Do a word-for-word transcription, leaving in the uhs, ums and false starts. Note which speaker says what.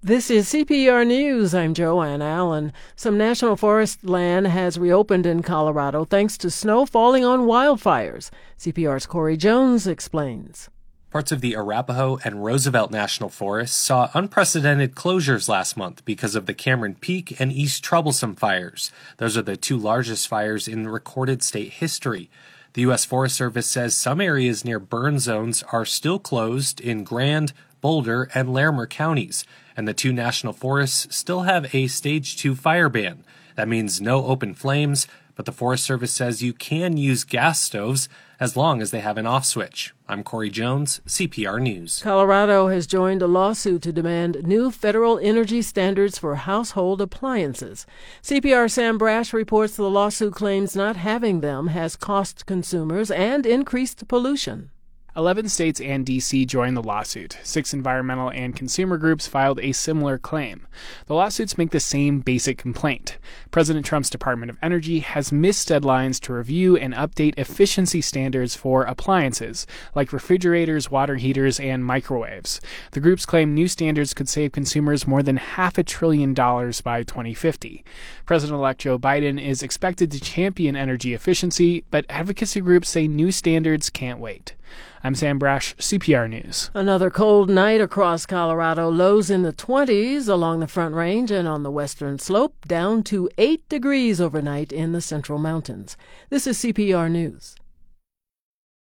Speaker 1: This is C P R News. I'm Joanne Allen. Some national forest land has reopened in Colorado thanks to snow falling on wildfires. C P R's Corey Jones explains.
Speaker 2: Parts of the Arapahoe and Roosevelt National Forests saw unprecedented closures last month because of the Cameron Peak and East Troublesome fires. Those are the two largest fires in recorded state history. The U S Forest Service says some areas near burn zones are still closed in Grand, Boulder, and Larimer counties, and the two national forests still have a Stage two fire ban. That means no open flames, but the Forest Service says you can use gas stoves as long as they have an off switch. I'm Corey Jones, C P R News.
Speaker 1: Colorado has joined a lawsuit to demand new federal energy standards for household appliances. C P R Sam Brash reports the lawsuit claims not having them has cost consumers and increased pollution.
Speaker 3: Eleven states and D C joined the lawsuit. Six environmental and consumer groups filed a similar claim. The lawsuits make the same basic complaint. President Trump's Department of Energy has missed deadlines to review and update efficiency standards for appliances, like refrigerators, water heaters, and microwaves. The groups claim new standards could save consumers more than half a trillion dollars by twenty fifty. President-elect Joe Biden is expected to champion energy efficiency, but advocacy groups say new standards can't wait. I'm Sam Brash, C P R News.
Speaker 1: Another cold night across Colorado. Lows in the twenties along the Front Range and on the western slope, down to eight degrees overnight in the Central Mountains. This is C P R News.